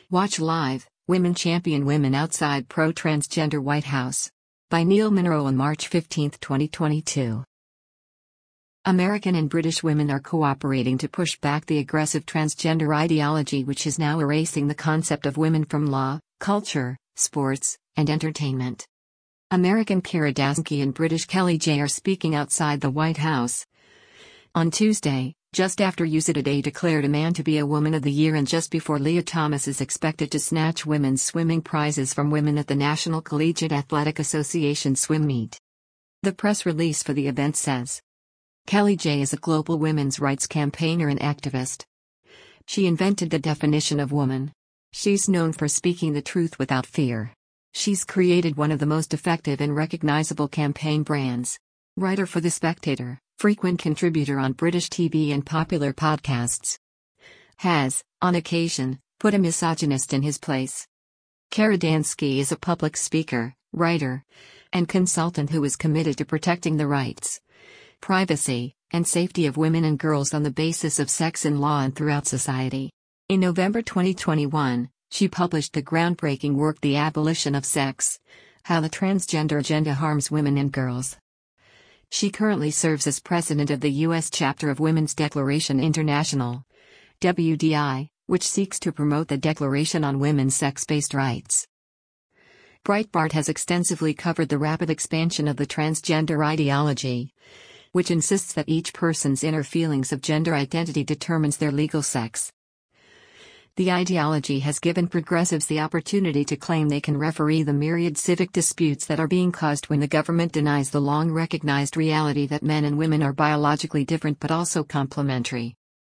Watch live, Women Champion Women Outside Pro-Transgender White House. By Neil Munro on March 15, 2022. American and British women are cooperating to push back the aggressive transgender ideology which is now erasing the concept of women from law, culture, sports, and entertainment. American Kara Dansky and British Kelly Jay are speaking outside the White House. On Tuesday, just after USA Today declared a man to be a Woman of the Year and just before Lia Thomas is expected to snatch women's swimming prizes from women at the National Collegiate Athletic Association swim meet. The press release for the event says, Kelly Jay is a global women's rights campaigner and activist. She invented the definition of woman. She's known for speaking the truth without fear. She's created one of the most effective and recognizable campaign brands. Writer for The Spectator, frequent contributor on British TV and popular podcasts. Has, on occasion, put a misogynist in his place. Kara Dansky is a public speaker, writer, and consultant who is committed to protecting the rights, privacy, and safety of women and girls on the basis of sex in law and throughout society. In November 2021, she published the groundbreaking work The Abolition of Sex: How the Transgender Agenda Harms Women and Girls. She currently serves as president of the U.S. chapter of Women's Declaration International, WDI, which seeks to promote the Declaration on Women's Sex-Based Rights. Breitbart has extensively covered the rapid expansion of the transgender ideology, which insists that each person's inner feelings of gender identity determines their legal sex. The ideology has given progressives the opportunity to claim they can referee the myriad civic disputes that are being caused when the government denies the long-recognized reality that men and women are biologically different but also complementary.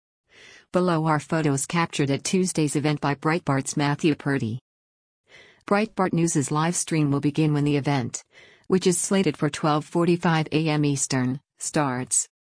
Below are photos captured at Tuesday's event by Breitbart's Matthew Purdy. Breitbart News' live stream will begin when the event, which is slated for 12:45 a.m. Eastern, starts.